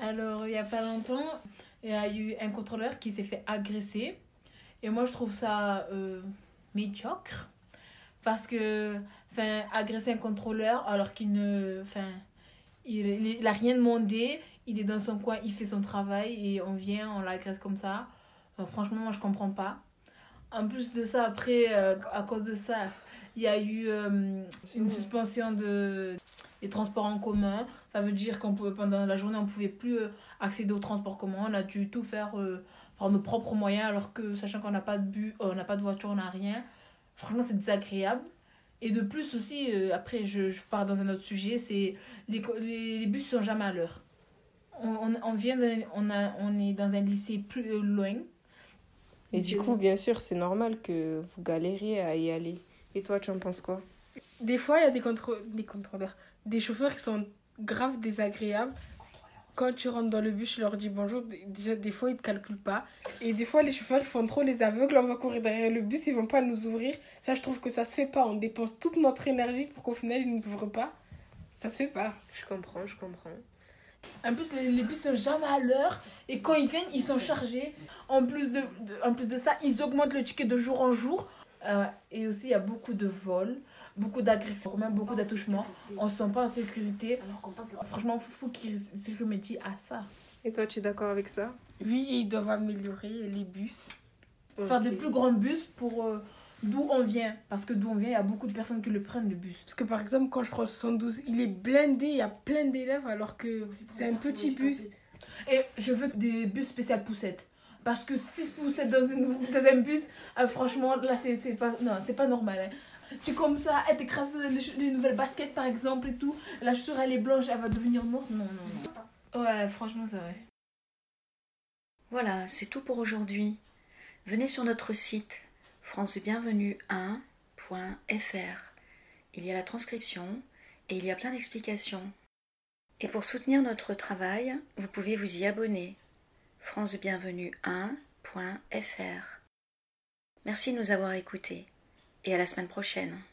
Alors, il n'y a pas longtemps, il y a eu un contrôleur qui s'est fait agresser. Et moi, je trouve ça médiocre. Parce que, agresser un contrôleur alors qu'il ne... il a rien demandé. Il est dans son coin, il fait son travail et on l'agresse comme ça. Franchement, moi, je comprends pas. En plus de ça, après, à cause de ça, il y a eu une suspension des transports en commun. Ça veut dire pendant la journée, on ne pouvait plus accéder aux transports communs. On a dû tout faire par nos propres moyens, alors que, sachant qu'on n'a pas de bus, on n'a pas de voiture, on n'a rien. Franchement, c'est désagréable. Et de plus aussi, après, je pars dans un autre sujet, c'est les bus sont jamais à l'heure. On est dans un lycée plus loin. Et du coup, bien sûr, c'est normal que vous galériez à y aller. Et toi, tu en penses quoi? Des fois, il y a des contrôleurs, des chauffeurs qui sont grave désagréables. Quand tu rentres dans le bus, je leur dis bonjour. Déjà, des fois, ils ne te calculent pas. Et des fois, les chauffeurs, ils font trop les aveugles. On va courir derrière le bus, ils ne vont pas nous ouvrir. Ça, je trouve que ça se fait pas. On dépense toute notre énergie pour qu'au final, ils ne nous ouvrent pas. Ça se fait pas. Je comprends. En plus, les bus sont jamais à l'heure. Et quand ils viennent, ils sont chargés. En plus de ça, ils augmentent le ticket de jour en jour. Et aussi, il y a beaucoup de vols, beaucoup d'agressions, même beaucoup d'attouchements. On ne se sent pas en sécurité. Franchement, il faut qu'ils remédient à ça. Et toi, tu es d'accord avec ça? Oui, et ils doivent améliorer les bus. Faire de plus grands bus pour d'où on vient. Parce que d'où on vient, il y a beaucoup de personnes qui le prennent, le bus. Parce que par exemple, quand je prends 72, il est blindé, il y a plein d'élèves alors que c'est un petit bus. Et je veux des bus spéciaux poussettes. Parce que 6 poussettes dans un bus, franchement, là, c'est pas normal. Hein. Tu comme ça, elle t'écrase les nouvelles baskets par exemple et tout. La chaussure, elle est blanche, elle va devenir morte. Non. Ouais, franchement, c'est vrai. Voilà, c'est tout pour aujourd'hui. Venez sur notre site francebienvenue1.fr. Il y a la transcription et il y a plein d'explications. Et pour soutenir notre travail, vous pouvez vous y abonner. francebienvenue1.fr. Merci de nous avoir écoutés et à la semaine prochaine.